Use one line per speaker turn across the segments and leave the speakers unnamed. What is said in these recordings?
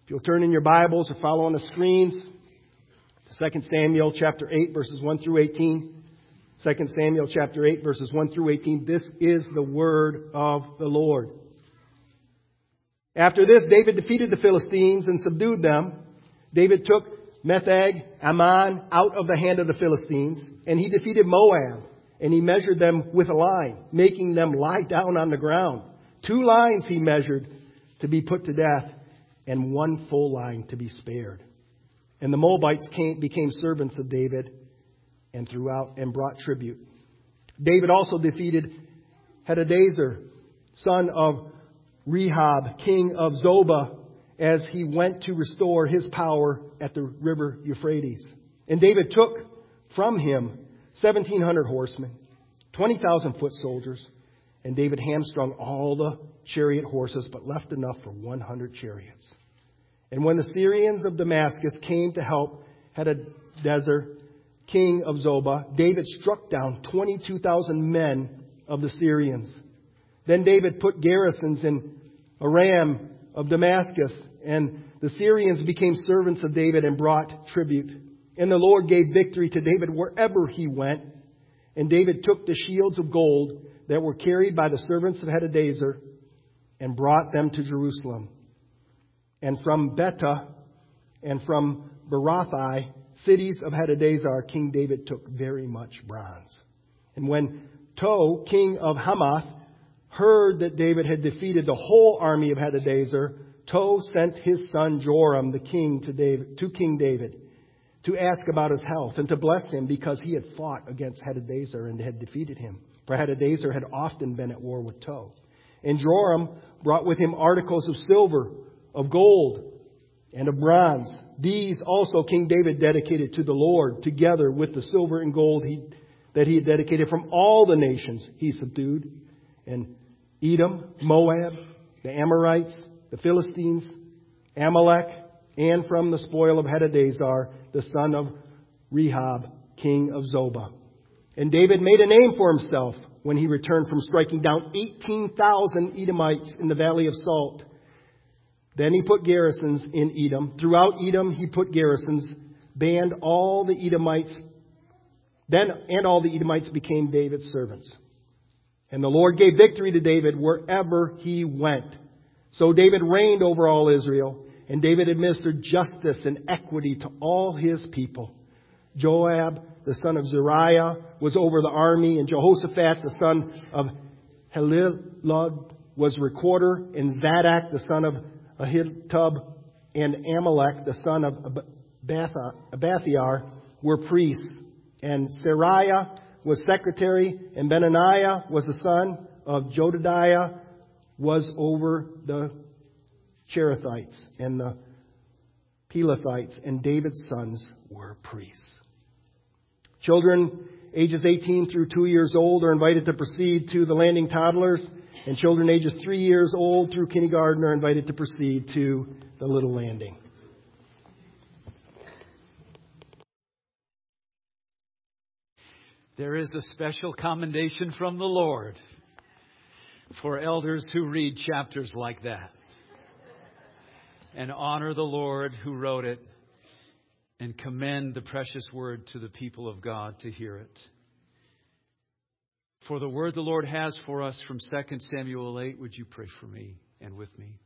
If you'll turn in your Bibles or follow on the screens, 2 Samuel chapter 8, verses 1 through 18. 2 Samuel chapter 8, verses 1 through 18. This is the word of the Lord. After this, David defeated the Philistines and subdued them. David took Metheg, Ammon out of the hand of the Philistines, and he defeated Moab, and he measured them with a line, making them lie down on the ground. 2 lines he measured to be put to death, and 1 full line to be spared. And the Moabites became servants of David and brought tribute. David also defeated Hadadezer, son of Rehab, king of Zobah, as he went to restore his power at the river Euphrates. And David took from him 1,700 horsemen, 20,000 foot soldiers, and David hamstrung all the chariot horses, but left enough for 100 chariots. And when the Syrians of Damascus came to help Hadadezer, king of Zobah, David struck down 22,000 men of the Syrians. Then David put garrisons in Aram of Damascus, and the Syrians became servants of David and brought tribute. And the Lord gave victory to David wherever he went. And David took the shields of gold that were carried by the servants of Hadadezer and brought them to Jerusalem. And from Betah and from Berothai, cities of Hadadezer, King David took very much bronze. And when Tou, king of Hamath, heard that David had defeated the whole army of Hadadezer, Tou sent his son Joram, the king, to King David to ask about his health and to bless him because he had fought against Hadadezer and had defeated him. For Hadadezer had often been at war with Tou. And Joram brought with him articles of silver, of gold, and of bronze. These also King David dedicated to the Lord, together with the silver and gold that he had dedicated from all the nations he subdued. And Edom, Moab, the Amorites, the Philistines, Amalek, and from the spoil of Hadadezer, the son of Rehab, king of Zobah. And David made a name for himself when he returned from striking down 18,000 Edomites in the Valley of Salt. Then he put garrisons in Edom. Throughout Edom he put garrisons, and all the Edomites became David's servants. And the Lord gave victory to David wherever he went. So David reigned over all Israel, and David administered justice and equity to all his people. Joab, the son of Zeruiah, was over the army, and Jehoshaphat, the son of Helilod, was recorder, and Zadok, the son of Ahitub, and Amalek, the son of Abathiar, were priests. And Seraiah was secretary, and Benaniah was the son of Jodidiah, was over the Cherethites and the Pelethites, and David's sons were priests. Children ages 18 through 2 years old are invited to proceed to the landing toddlers, and children ages 3 years old through kindergarten are invited to proceed to the little landing.
There is a special commendation from the Lord for elders who read chapters like that and honor the Lord who wrote it and commend the precious word to the people of God to hear it. For the word the Lord has for us from 2 Samuel 8, would you pray for me and with me?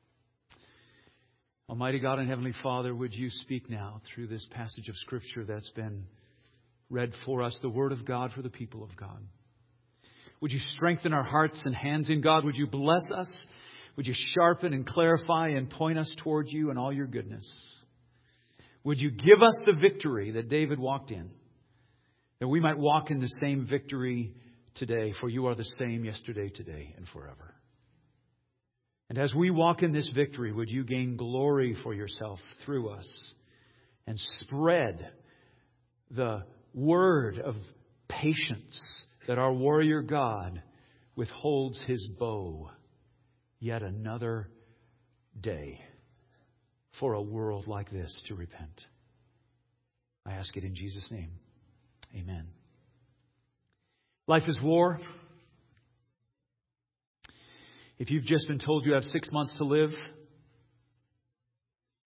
Almighty God and Heavenly Father, would you speak now through this passage of Scripture that's been read for us, the Word of God for the people of God. Would you strengthen our hearts and hands in God? Would you bless us? Would you sharpen and clarify and point us toward you and all your goodness? Would you give us the victory that David walked in, that we might walk in the same victory today, for you are the same yesterday, today, and forever. And as we walk in this victory, would you gain glory for yourself through us and spread the word of patience that our warrior God withholds his bow yet another day for a world like this to repent. I ask it in Jesus' name. Amen. Life is war. If you've just been told you have 6 months to live,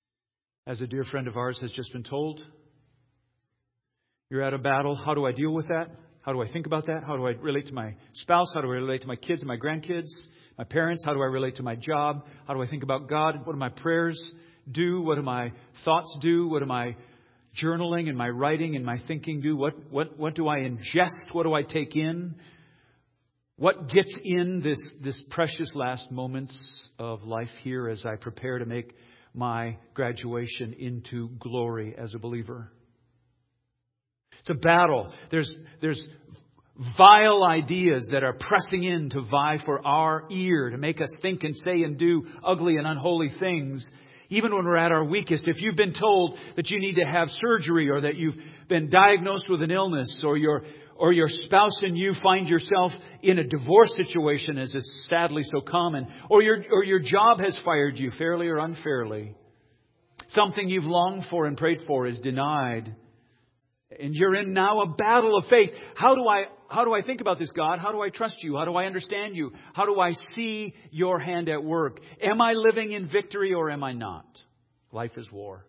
As a dear friend of ours has just been told, you're at a battle. How do I deal with that? How do I think about that? How do I relate to my spouse? How do I relate to my kids and my grandkids, my parents? How do I relate to my job? How do I think about God? What do my prayers do? What do my thoughts do? What do my journaling and my writing and my thinking do? What do I ingest? What do I take in? What gets in this precious last moments of life here as I prepare to make my graduation into glory as a believer? It's a battle. There's vile ideas that are pressing in to vie for our ear, to make us think and say and do ugly and unholy things. Even when we're at our weakest, if you've been told that you need to have surgery, or that you've been diagnosed with an illness, or your spouse and you find yourself in a divorce situation, as is sadly so common, or your job has fired you fairly or unfairly, something you've longed for and prayed for is denied, and you're in now a battle of faith. How do I think about this, God? How do I trust you? How do I understand you? How do I see your hand at work? Am I living in victory or am I not? Life is war.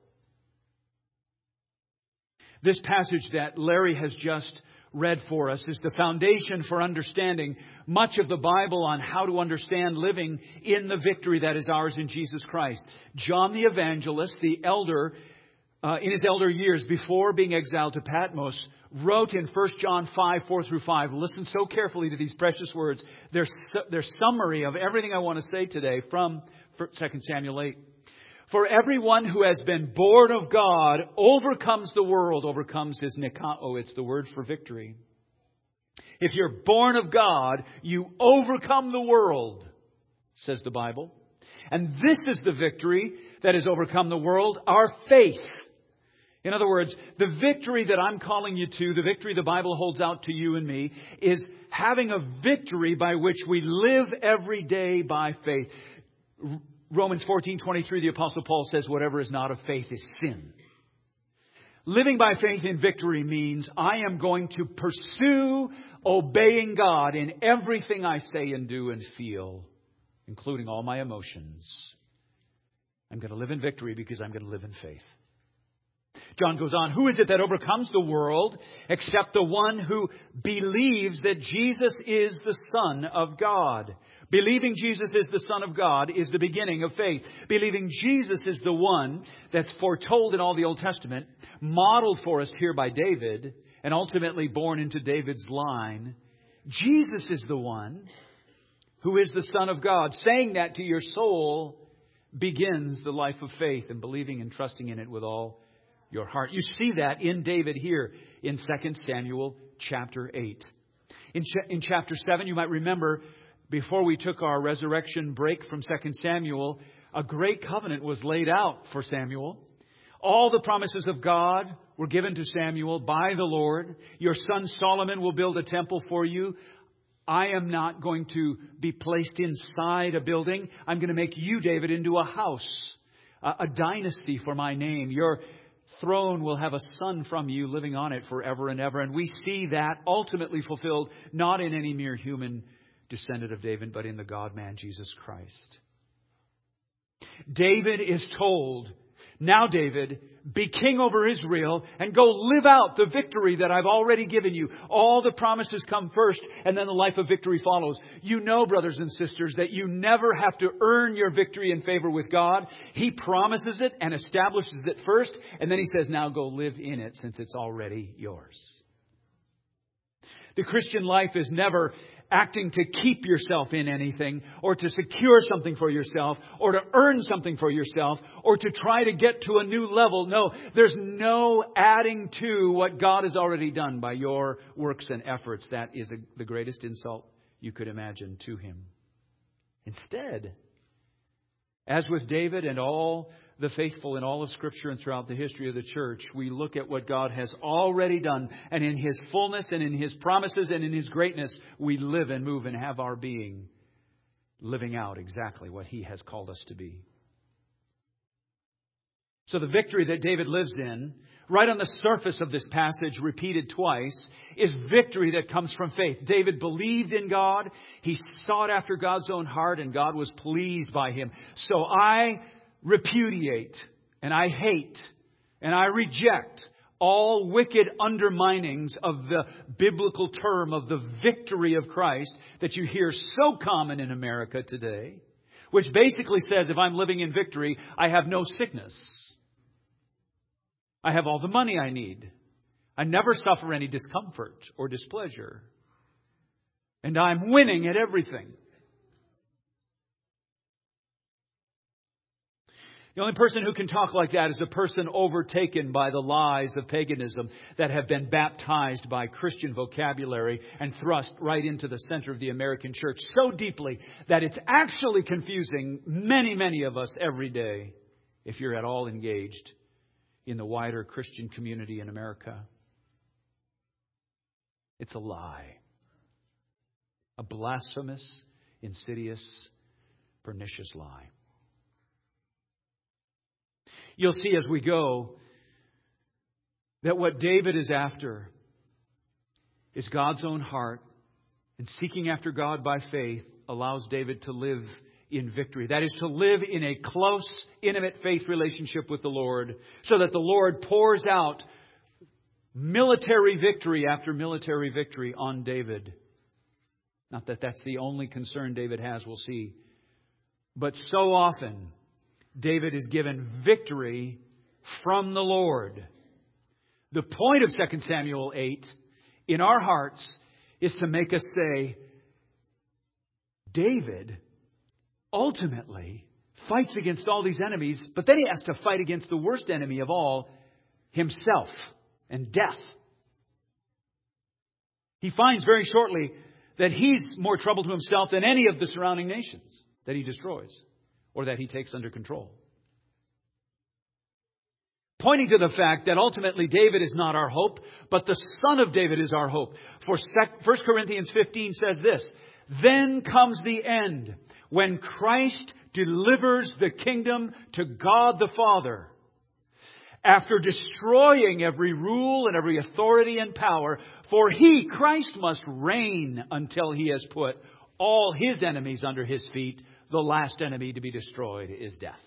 This passage that Larry has just read for us is the foundation for understanding much of the Bible on how to understand living in the victory that is ours in Jesus Christ. John the Evangelist, the elder, in his elder years, before being exiled to Patmos, wrote in 1 John 5, 4 through 5. Listen so carefully to these precious words. They're summary of everything I want to say today from 2 Samuel 8. For everyone who has been born of God overcomes the world, overcomes his nikao. It's the word for victory. If you're born of God, you overcome the world, says the Bible. And this is the victory that has overcome the world, our faith. In other words, the victory that I'm calling you to, the victory the Bible holds out to you and me, is having a victory by which we live every day by faith. Romans 14:23, the Apostle Paul says, whatever is not of faith is sin. Living by faith in victory means I am going to pursue obeying God in everything I say and do and feel, including all my emotions. I'm going to live in victory because I'm going to live in faith. John goes on, who is it that overcomes the world except the one who believes that Jesus is the Son of God? Believing Jesus is the Son of God is the beginning of faith. Believing Jesus is the one that's foretold in all the Old Testament, modeled for us here by David, and ultimately born into David's line. Jesus is the one who is the Son of God. Saying that to your soul begins the life of faith and believing and trusting in it with all your heart. You see that in David here in 2 Samuel chapter 8. In chapter 7, you might remember, before we took our resurrection break from 2 Samuel, a great covenant was laid out for Samuel. All the promises of God were given to Samuel by the Lord. Your son Solomon will build a temple for you. I am not going to be placed inside a building. I'm going to make you, David, into a house, a dynasty for my name. Your throne will have a son from you living on it forever and ever. And we see that ultimately fulfilled not in any mere human descendant of David, but in the God-man, Jesus Christ. David is told, now David, be king over Israel and go live out the victory that I've already given you. All the promises come first and then the life of victory follows. You know, brothers and sisters, that you never have to earn your victory in favor with God. He promises it and establishes it first, and then He says, now go live in it since it's already yours. The Christian life is never acting to keep yourself in anything, or to secure something for yourself, or to earn something for yourself, or to try to get to a new level. No, there's no adding to what God has already done by your works and efforts. That is the greatest insult you could imagine to Him. Instead, as with David and all the faithful in all of Scripture and throughout the history of the church, we look at what God has already done. And in His fullness and in His promises and in His greatness, we live and move and have our being, living out exactly what He has called us to be. So the victory that David lives in, right on the surface of this passage, repeated twice, is victory that comes from faith. David believed in God. He sought after God's own heart, and God was pleased by him. So I repudiate and I hate and I reject all wicked underminings of the biblical term of the victory of Christ that you hear so common in America today, which basically says if I'm living in victory, I have no sickness. I have all the money I need. I never suffer any discomfort or displeasure. And I'm winning at everything. The only person who can talk like that is a person overtaken by the lies of paganism that have been baptized by Christian vocabulary and thrust right into the center of the American church so deeply that it's actually confusing many of us every day if you're at all engaged in the wider Christian community in America. It's a lie. A blasphemous, insidious, pernicious lie. You'll see as we go that what David is after is God's own heart, and seeking after God by faith allows David to live in victory. That is to live in a close, intimate faith relationship with the Lord, so that the Lord pours out military victory after military victory on David. Not that that's the only concern David has, we'll see. But so often, David is given victory from the Lord. The point of 2 Samuel 8 in our hearts is to make us say, David ultimately fights against all these enemies, but then he has to fight against the worst enemy of all, himself and death. He finds very shortly that he's more trouble to himself than any of the surrounding nations that he destroys or that he takes under control. Pointing to the fact that ultimately David is not our hope, but the Son of David is our hope. For 1 Corinthians 15 says this, then comes the end when Christ delivers the kingdom to God the Father. After destroying every rule and every authority and power, for He, Christ, must reign until He has put all His enemies under His feet. The last enemy to be destroyed is death.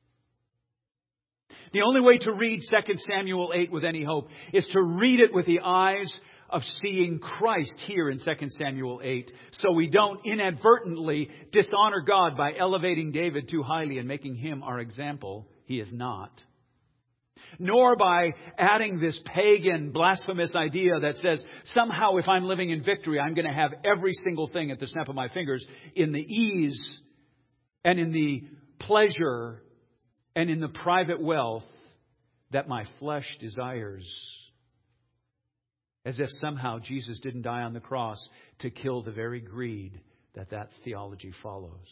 The only way to read 2 Samuel 8 with any hope is to read it with the eyes of seeing Christ here in 2 Samuel 8, so we don't inadvertently dishonor God by elevating David too highly and making him our example. He is not. Nor by adding this pagan, blasphemous idea that says, somehow if I'm living in victory, I'm going to have every single thing at the snap of my fingers in the ease and in the pleasure and in the private wealth that my flesh desires. As if somehow Jesus didn't die on the cross to kill the very greed that theology follows.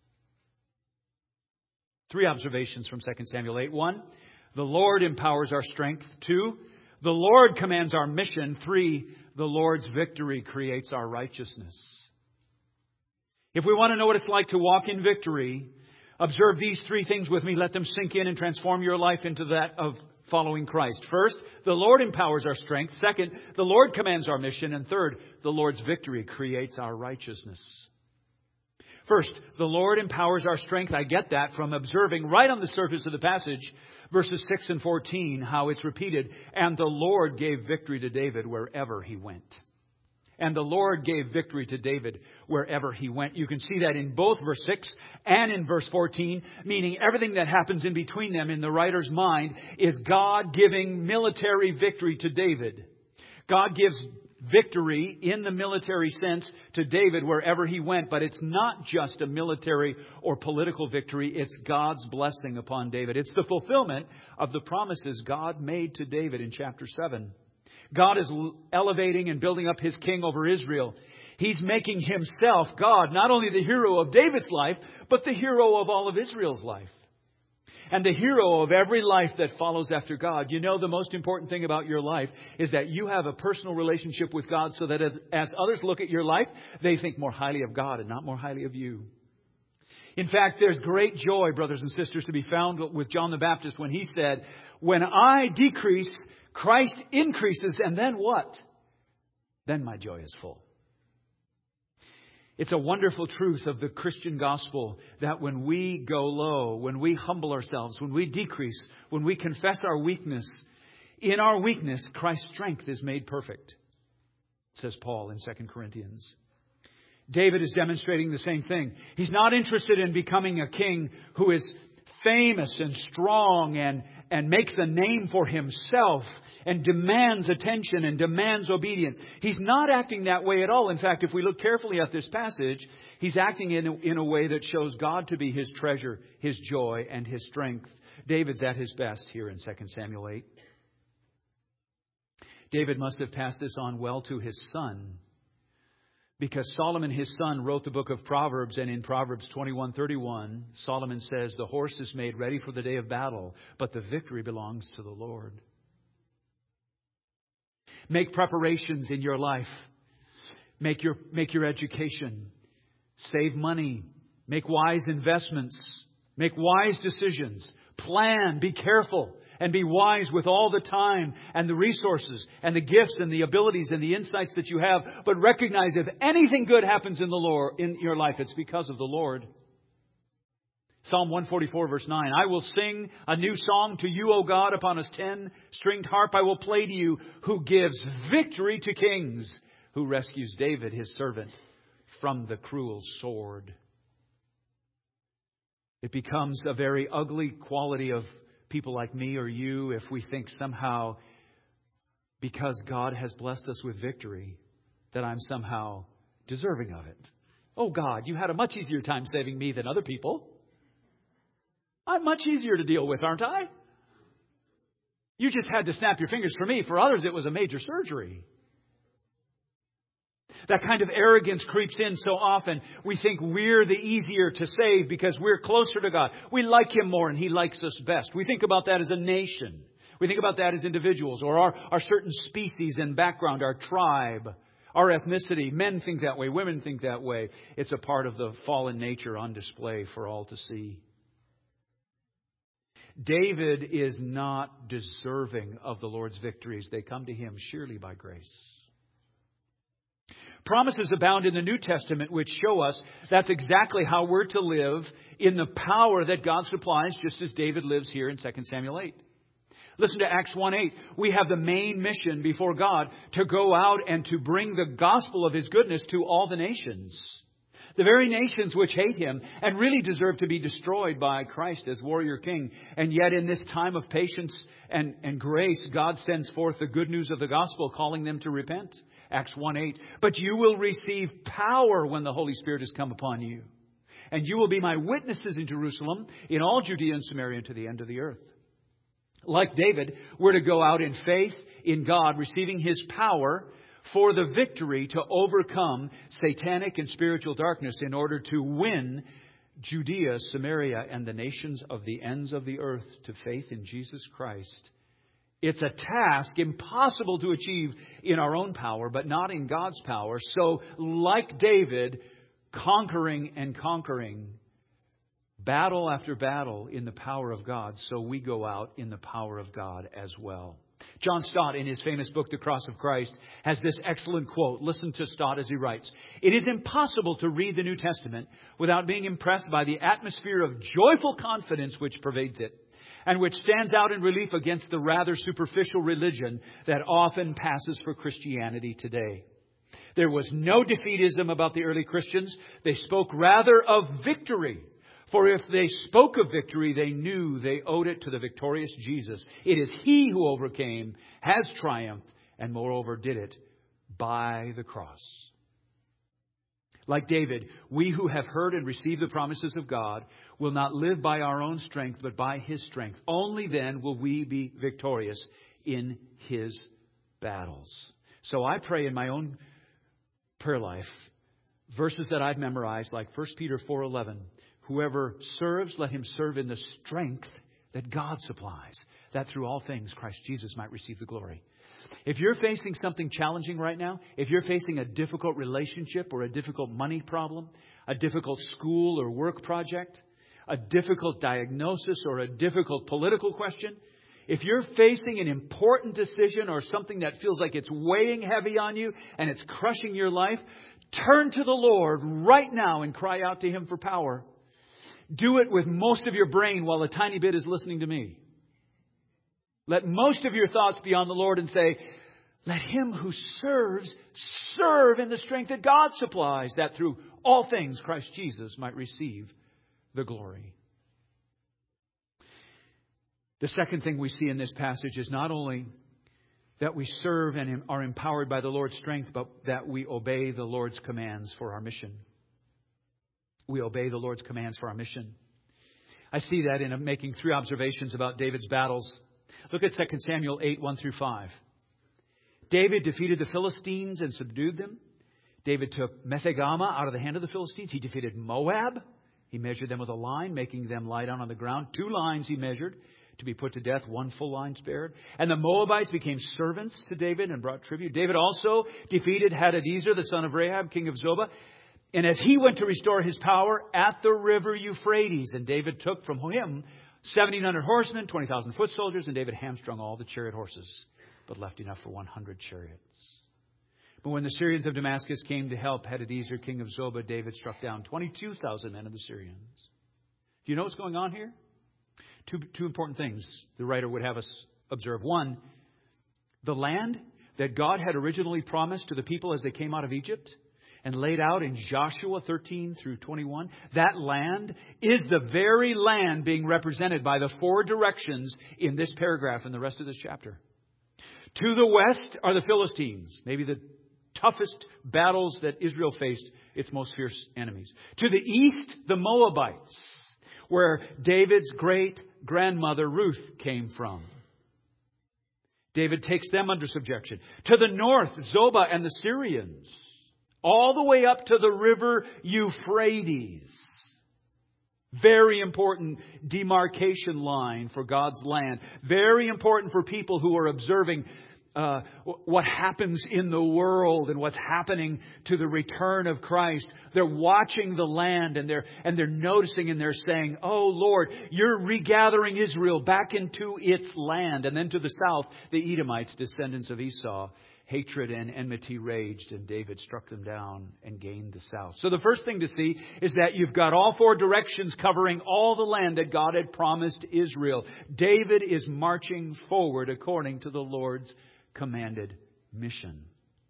3 observations from 2 Samuel 8. 1, the Lord empowers our strength. 2, the Lord commands our mission. 3, the Lord's victory creates our righteousness. If we want to know what it's like to walk in victory, observe these 3 things with me. Let them sink in and transform your life into that of following Christ. First, the Lord empowers our strength. Second, the Lord commands our mission. And third, the Lord's victory creates our righteousness. First, the Lord empowers our strength. I get that from observing right on the surface of the passage, verses 6 and 14, how it's repeated. And the Lord gave victory to David wherever he went. And the Lord gave victory to David wherever he went. You can see that in both verse 6 and in verse 14, meaning everything that happens in between them in the writer's mind is God giving military victory to David. God gives victory in the military sense to David wherever he went, but it's not just a military or political victory. It's God's blessing upon David. It's the fulfillment of the promises God made to David in chapter 7. God is elevating and building up His king over Israel. He's making Himself, God, not only the hero of David's life, but the hero of all of Israel's life. And the hero of every life that follows after God. You know, the most important thing about your life is that you have a personal relationship with God so that as others look at your life, they think more highly of God and not more highly of you. In fact, there's great joy, brothers and sisters, to be found with John the Baptist when he said, when I decrease, Christ increases, and then what? Then my joy is full. It's a wonderful truth of the Christian gospel that when we go low, when we humble ourselves, when we decrease, when we confess our weakness, in our weakness, Christ's strength is made perfect, says Paul in 2 Corinthians. David is demonstrating the same thing. He's not interested in becoming a king who is famous and strong and makes a name for himself and demands attention and demands obedience. He's not acting that way at all. In fact, if we look carefully at this passage, he's acting in a way that shows God to be his treasure, his joy, and his strength. David's at his best here in 2 Samuel 8. David must have passed this on well to his son, because Solomon, his son, wrote the book of Proverbs, and in Proverbs 21:31, Solomon says, "The horse is made ready for the day of battle, but the victory belongs to the Lord." Make preparations in your life. Make your education. Save money. Make wise investments. Make wise decisions. Plan. Be careful. And be wise with all the time and the resources and the gifts and the abilities and the insights that you have. But recognize if anything good happens in your life, it's because of the Lord. Psalm 144 verse 9. I will sing a new song to you, O God, upon a 10-stringed harp. I will play to you, who gives victory to kings, who rescues David, his servant, from the cruel sword. It becomes a very ugly quality of people like me or you if we think somehow because God has blessed us with victory that I'm somehow deserving of it. Oh God, you had a much easier time saving me than other people. I'm much easier to deal with, aren't I? You just had to snap your fingers for me. For others, it was a major surgery. That kind of arrogance creeps in so often. We think we're the easier to save because we're closer to God. We like Him more and He likes us best. We think about that as a nation. We think about that as individuals or our certain species and background, our tribe, our ethnicity. Men think that way. Women think that way. It's a part of the fallen nature on display for all to see. David is not deserving of the Lord's victories. They come to him surely by grace. Promises abound in the New Testament which show us that's exactly how we're to live in the power that God supplies, just as David lives here in 2 Samuel 8. Listen to Acts 1:8. We have the main mission before God to go out and to bring the gospel of His goodness to all the nations. The very nations which hate Him and really deserve to be destroyed by Christ as warrior king. And yet in this time of patience and grace, God sends forth the good news of the gospel, calling them to repent. Acts 1:8. But you will receive power when the Holy Spirit has come upon you. And you will be my witnesses in Jerusalem, in all Judea and Samaria, and to the end of the earth. Like David, we're to go out in faith in God, receiving His power for the victory to overcome satanic and spiritual darkness in order to win Judea, Samaria, and the nations of the ends of the earth to faith in Jesus Christ. It's a task impossible to achieve in our own power, but not in God's power. So, like David, conquering and conquering, battle after battle in the power of God, so we go out in the power of God as well. John Stott, in his famous book, The Cross of Christ, has this excellent quote. Listen to Stott as he writes. It is impossible to read the New Testament without being impressed by the atmosphere of joyful confidence which pervades it, and which stands out in relief against the rather superficial religion that often passes for Christianity today. There was no defeatism about the early Christians. They spoke rather of victory. For if they spoke of victory, they knew they owed it to the victorious Jesus. It is He who overcame, has triumphed, and moreover did it by the cross. Like David, we who have heard and received the promises of God will not live by our own strength, but by His strength. Only then will we be victorious in His battles. So I pray in my own prayer life, verses that I've memorized, like 1 Peter 4:11. Whoever serves, let him serve in the strength that God supplies, that through all things Christ Jesus might receive the glory. If you're facing something challenging right now, if you're facing a difficult relationship or a difficult money problem, a difficult school or work project, a difficult diagnosis or a difficult political question, if you're facing an important decision or something that feels like it's weighing heavy on you and it's crushing your life, Turn to the Lord right now and cry out to Him for power. Do it with most of your brain while a tiny bit is listening to me. Let most of your thoughts be on the Lord and say, let him who serves, serve in the strength that God supplies, that through all things Christ Jesus might receive the glory. The second thing we see in this passage is not only that we serve and are empowered by the Lord's strength, but that we obey the Lord's commands for our mission. We obey the Lord's commands for our mission. I see that in making three observations about David's battles. Look at 2 Samuel 8, 1 through 5. David defeated the Philistines and subdued them. David took Methegama out of the hand of the Philistines. He defeated Moab. He measured them with a line, making them lie down on the ground. 2 lines he measured to be put to death, 1 full line spared. And the Moabites became servants to David and brought tribute. David also defeated Hadadezer, the son of Rahab, king of Zobah. And as he went to restore his power at the river Euphrates, and David took from him 1,700 horsemen, 20,000 foot soldiers, and David hamstrung all the chariot horses, but left enough for 100 chariots. But when the Syrians of Damascus came to help Hadadezer, king of Zobah, David struck down 22,000 men of the Syrians. Do you know what's going on here? Two important things the writer would have us observe. One, the land that God had originally promised to the people as they came out of Egypt and laid out in Joshua 13 through 21, that land is the very land being represented by the 4 directions in this paragraph and the rest of this chapter. To the west are the Philistines, maybe the toughest battles that Israel faced, its most fierce enemies. To the east, the Moabites, where David's great-grandmother Ruth came from. David takes them under subjection. To the north, Zobah and the Syrians, all the way up to the river Euphrates. Very important demarcation line for God's land. Very important for people who are observing what happens in the world and what's happening to the return of Christ. They're watching the land and they're noticing and they're saying, "Oh Lord, you're regathering Israel back into its land." And then to the south, the Edomites, descendants of Esau. Hatred and enmity raged, and David struck them down and gained the south. So the first thing to see is that you've got all 4 directions covering all the land that God had promised Israel. David is marching forward according to the Lord's commanded mission.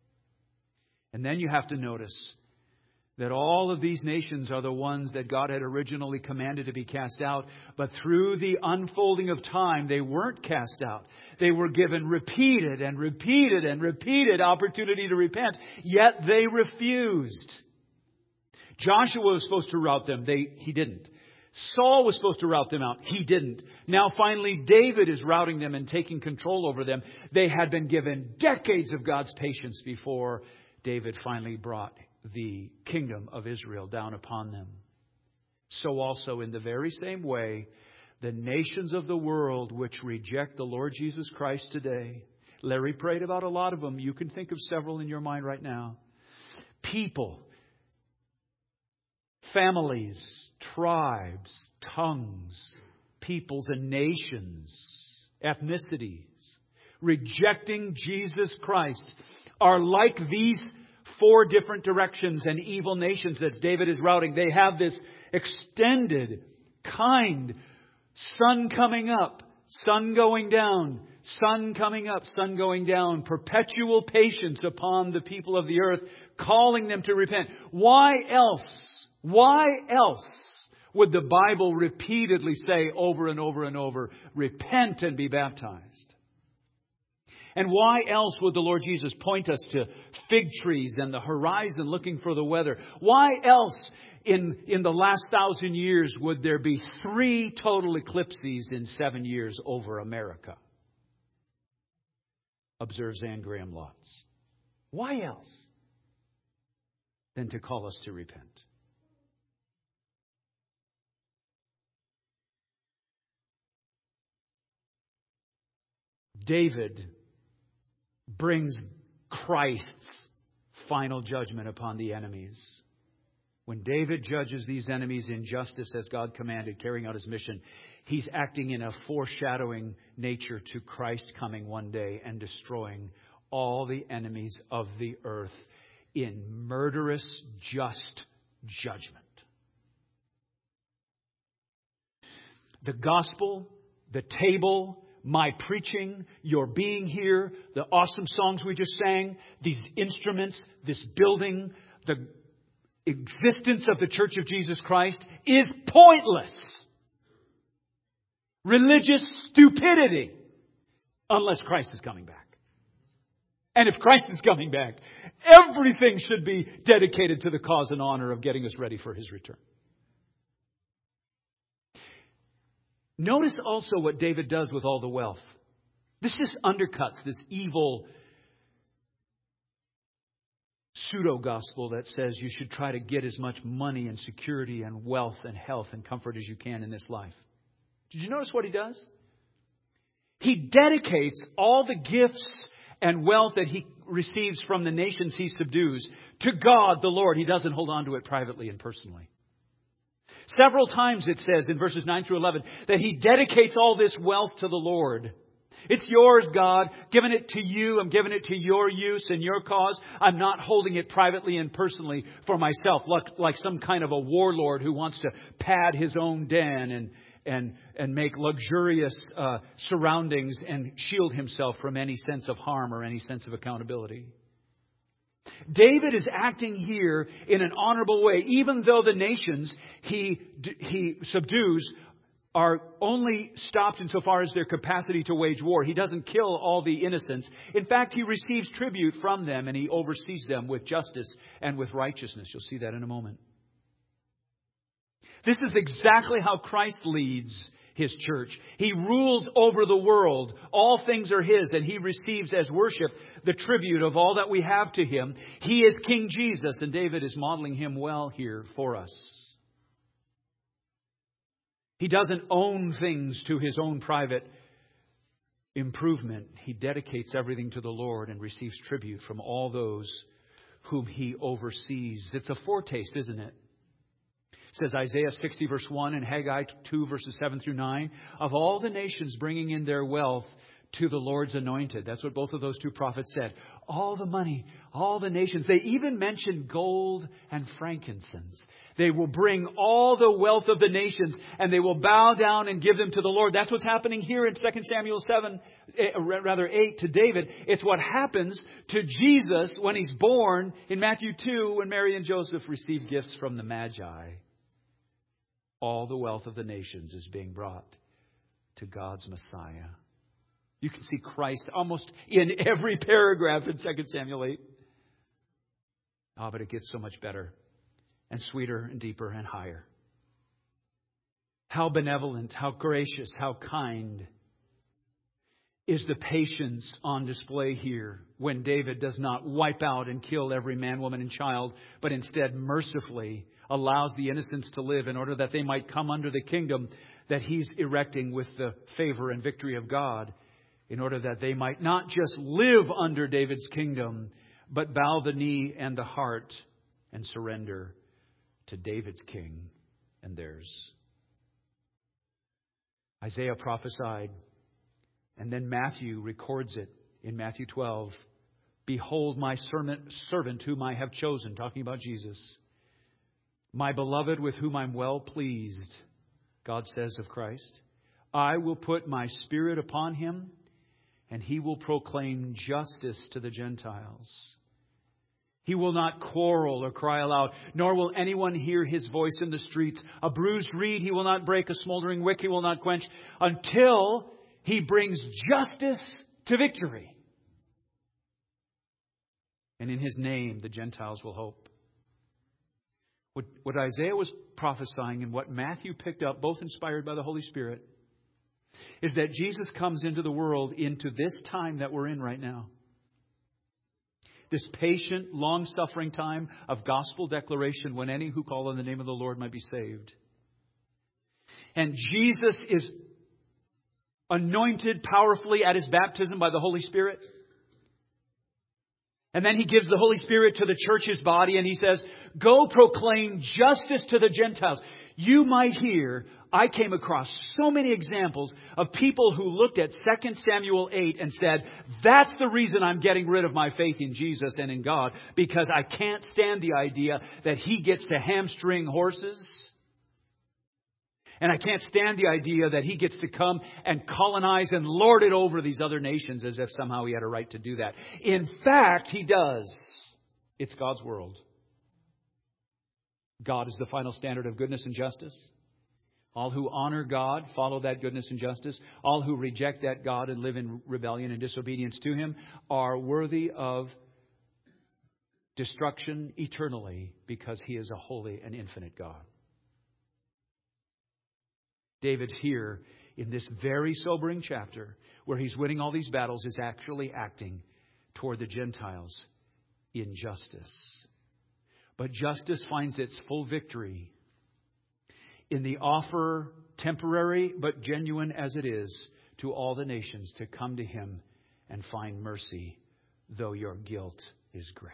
And then you have to notice that all of these nations are the ones that God had originally commanded to be cast out. But through the unfolding of time, they weren't cast out. They were given repeated and repeated and repeated opportunity to repent. Yet they refused. Joshua was supposed to rout them. He didn't. Saul was supposed to rout them out. He didn't. Now finally David is routing them and taking control over them. They had been given decades of God's patience before David finally brought the kingdom of Israel down upon them. So also in the very same way, the nations of the world which reject the Lord Jesus Christ today. Larry prayed about a lot of them. You can think of several in your mind right now. People, families, tribes, tongues, peoples and nations, ethnicities, rejecting Jesus Christ are like these 4 different directions and evil nations that David is routing. They have this extended, kind, sun coming up, sun going down, sun coming up, sun going down, perpetual patience upon the people of the earth, calling them to repent. Why else would the Bible repeatedly say over and over and over, repent and be baptized? And why else would the Lord Jesus point us to fig trees and the horizon looking for the weather? Why else in the last 1,000 years would there be 3 total eclipses in 7 years over America? Observes Anne Graham Lotz. Why else than to call us to repent? David brings Christ's final judgment upon the enemies. When David judges these enemies in justice as God commanded, carrying out his mission, he's acting in a foreshadowing nature to Christ coming one day and destroying all the enemies of the earth in murderous, just judgment. The gospel, the table, my preaching, your being here, the awesome songs we just sang, these instruments, this building, the existence of the Church of Jesus Christ is pointless. Religious stupidity, unless Christ is coming back. And if Christ is coming back, everything should be dedicated to the cause and honor of getting us ready for His return. Notice also what David does with all the wealth. This just undercuts this evil pseudo-gospel that says you should try to get as much money and security and wealth and health and comfort as you can in this life. Did you notice what he does? He dedicates all the gifts and wealth that he receives from the nations he subdues to God the Lord. He doesn't hold on to it privately and personally. Several times it says in verses 9 through 11 that he dedicates all this wealth to the Lord. It's yours, God. Giving it to you. I'm giving it to your use and your cause. I'm not holding it privately and personally for myself, like some kind of a warlord who wants to pad his own den and make luxurious surroundings and shield himself from any sense of harm or any sense of accountability. David is acting here in an honorable way, even though the nations he subdues are only stopped insofar as their capacity to wage war. He doesn't kill all the innocents. In fact, he receives tribute from them and he oversees them with justice and with righteousness. You'll see that in a moment. This is exactly how Christ leads His church. He rules over the world. All things are His, and He receives as worship the tribute of all that we have to Him. He is King Jesus, and David is modeling Him well here for us. He doesn't own things to his own private improvement. He dedicates everything to the Lord and receives tribute from all those whom He oversees. It's a foretaste, isn't it? It says Isaiah 60 verse 1 and Haggai 2 verses 7 through 9. Of all the nations bringing in their wealth to the Lord's anointed. That's what both of those two prophets said. All the money, all the nations. They even mentioned gold and frankincense. They will bring all the wealth of the nations and they will bow down and give them to the Lord. That's what's happening here in 2 Samuel 8 to David. It's what happens to Jesus when He's born in Matthew 2 when Mary and Joseph receive gifts from the Magi. All the wealth of the nations is being brought to God's Messiah. You can see Christ almost in every paragraph in 2 Samuel 8. Oh, but it gets so much better and sweeter and deeper and higher. How benevolent, how gracious, how kind is the patience on display here when David does not wipe out and kill every man, woman, and child, but instead mercifully allows the innocents to live in order that they might come under the kingdom that He's erecting with the favor and victory of God, in order that they might not just live under David's kingdom, but bow the knee and the heart and surrender to David's king and theirs. Isaiah prophesied, and then Matthew records it in Matthew 12. Behold my servant whom I have chosen, talking about Jesus. My beloved with whom I'm well pleased, God says of Christ. I will put my Spirit upon Him, and He will proclaim justice to the Gentiles. He will not quarrel or cry aloud, nor will anyone hear His voice in the streets. A bruised reed He will not break, a smoldering wick He will not quench, until He brings justice to victory. And in His name the Gentiles will hope. What Isaiah was prophesying and what Matthew picked up, both inspired by the Holy Spirit, is that Jesus comes into the world into this time that we're in right now. This patient, long-suffering time of gospel declaration when any who call on the name of the Lord might be saved. And Jesus is anointed powerfully at His baptism by the Holy Spirit. And then He gives the Holy Spirit to the church, His body, and He says, go proclaim justice to the Gentiles. You might hear, I came across so many examples of people who looked at 2 Samuel 8 and said, that's the reason I'm getting rid of my faith in Jesus and in God, because I can't stand the idea that He gets to hamstring horses. And I can't stand the idea that He gets to come and colonize and lord it over these other nations as if somehow He had a right to do that. In fact, He does. It's God's world. God is the final standard of goodness and justice. All who honor God follow that goodness and justice. All who reject that God and live in rebellion and disobedience to Him are worthy of destruction eternally, because He is a holy and infinite God. David here, in this very sobering chapter, where he's winning all these battles, is actually acting toward the Gentiles in justice. But justice finds its full victory in the offer, temporary but genuine as it is, to all the nations to come to Him and find mercy, though your guilt is great.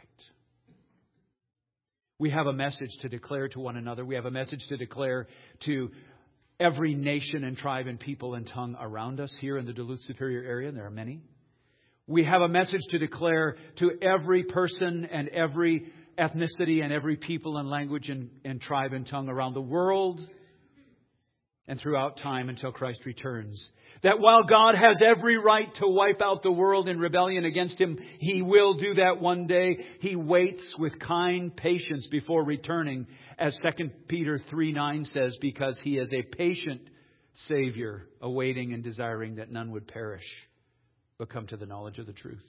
We have a message to declare to one another. We have a message to declare to every nation and tribe and people and tongue around us here in the Duluth Superior area, and there are many. We have a message to declare to every person and every ethnicity and every people and language and tribe and tongue around the world and throughout time until Christ returns. That while God has every right to wipe out the world in rebellion against Him, He will do that one day. He waits with kind patience before returning, as 2 Peter 3:9 says, because He is a patient Savior, awaiting and desiring that none would perish, but come to the knowledge of the truth.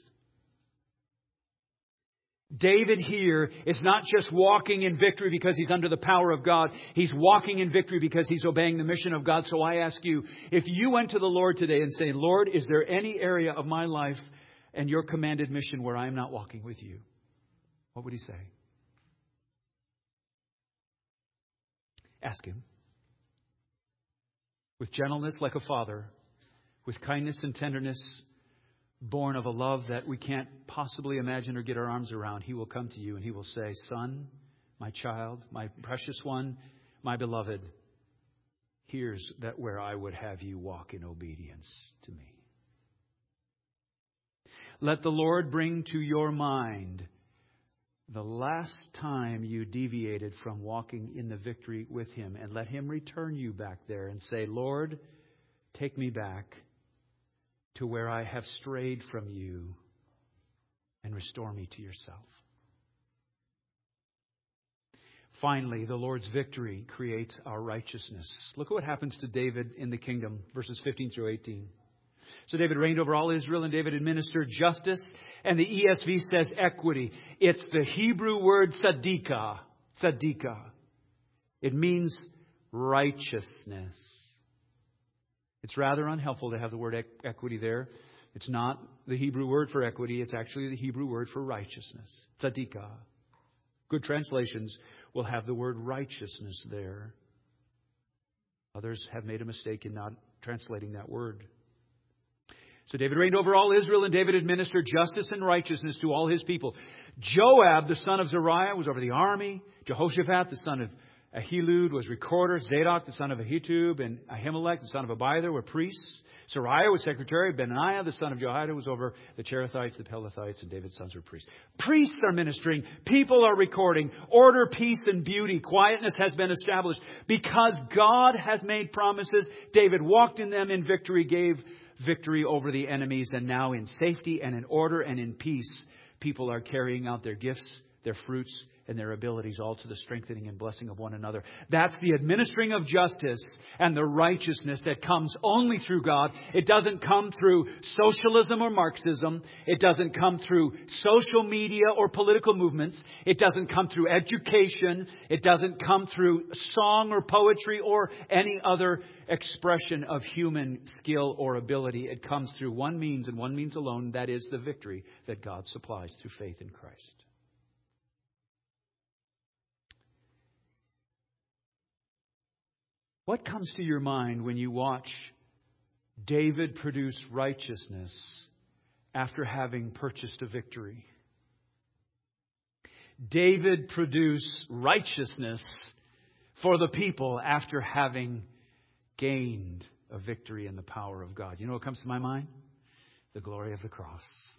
David here is not just walking in victory because he's under the power of God. He's walking in victory because he's obeying the mission of God. So I ask you, if you went to the Lord today and say, Lord, is there any area of my life and your commanded mission where I am not walking with you? What would He say? Ask Him. With gentleness like a father, with kindness and tenderness, born of a love that we can't possibly imagine or get our arms around, He will come to you and He will say, Son, my child, my precious one, my beloved, here's that where I would have you walk in obedience to me. Let the Lord bring to your mind the last time you deviated from walking in the victory with Him, and let Him return you back there and say, Lord, take me back to where I have strayed from you and restore me to yourself. Finally, the Lord's victory creates our righteousness. Look at what happens to David in the kingdom, verses 15 through 18. So David reigned over all Israel, and David administered justice. And the ESV says equity. It's the Hebrew word tzedakah. Tzedakah. It means righteousness. It's rather unhelpful to have the word equity there. It's not the Hebrew word for equity. It's actually the Hebrew word for righteousness. Tzedakah. Good translations will have the word righteousness there. Others have made a mistake in not translating that word. So David reigned over all Israel, and David administered justice and righteousness to all his people. Joab, the son of Zeruiah, was over the army. Jehoshaphat, the son of Ahilud, was recorder. Zadok, the son of Ahitub, and Ahimelech, the son of Abiathar, were priests. Sariah was secretary. Benaiah, the son of Jehoiada, was over the Cherethites, the Pelethites, and David's sons were priests. Priests are ministering. People are recording. Order, peace, and beauty. Quietness has been established. Because God hath made promises, David walked in them in victory, gave victory over the enemies, and now in safety and in order and in peace, people are carrying out their gifts, their fruits, and their abilities, all to the strengthening and blessing of one another. That's the administering of justice and the righteousness that comes only through God. It doesn't come through socialism or Marxism. It doesn't come through social media or political movements. It doesn't come through education. It doesn't come through song or poetry or any other expression of human skill or ability. It comes through one means and one means alone. That is the victory that God supplies through faith in Christ. What comes to your mind when you watch David produce righteousness after having purchased a victory? David produced righteousness for the people after having gained a victory in the power of God. You know what comes to my mind? The glory of the cross.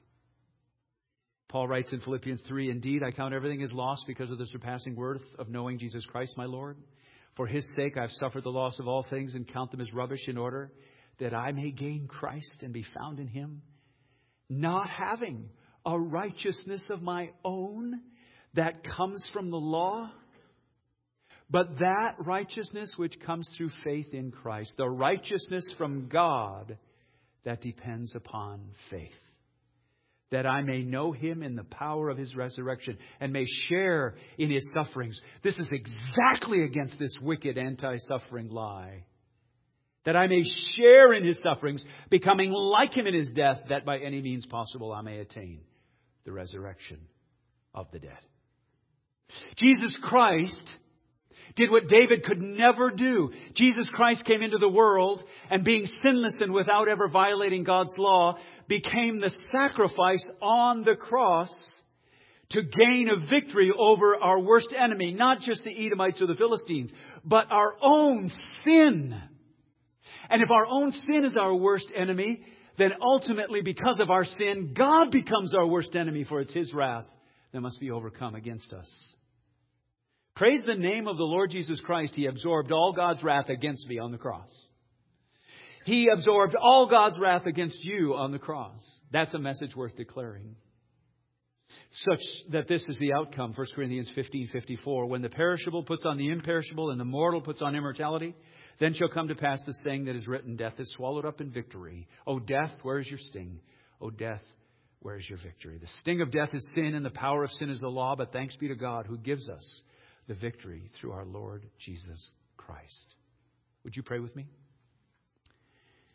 Paul writes in Philippians 3, "Indeed, I count everything as loss because of the surpassing worth of knowing Jesus Christ, my Lord. For His sake I have suffered the loss of all things and count them as rubbish in order that I may gain Christ and be found in Him, not having a righteousness of my own that comes from the law, but that righteousness which comes through faith in Christ, the righteousness from God that depends upon faith, that I may know Him in the power of His resurrection and may share in His sufferings." This is exactly against this wicked anti-suffering lie. "That I may share in His sufferings, becoming like Him in His death, that by any means possible I may attain the resurrection of the dead." Jesus Christ did what David could never do. Jesus Christ came into the world and, being sinless and without ever violating God's law, became the sacrifice on the cross to gain a victory over our worst enemy, not just the Edomites or the Philistines, but our own sin. And if our own sin is our worst enemy, then ultimately, because of our sin, God becomes our worst enemy, for it's His wrath that must be overcome against us. Praise the name of the Lord Jesus Christ. He absorbed all God's wrath against me on the cross. He absorbed all God's wrath against you on the cross. That's a message worth declaring. Such that this is the outcome. 1 Corinthians 15:54. "When the perishable puts on the imperishable and the mortal puts on immortality, then shall come to pass the saying that is written, death is swallowed up in victory. O death, where is your sting? O death, where is your victory?" The sting of death is sin, and the power of sin is the law. But thanks be to God who gives us the victory through our Lord Jesus Christ. Would you pray with me?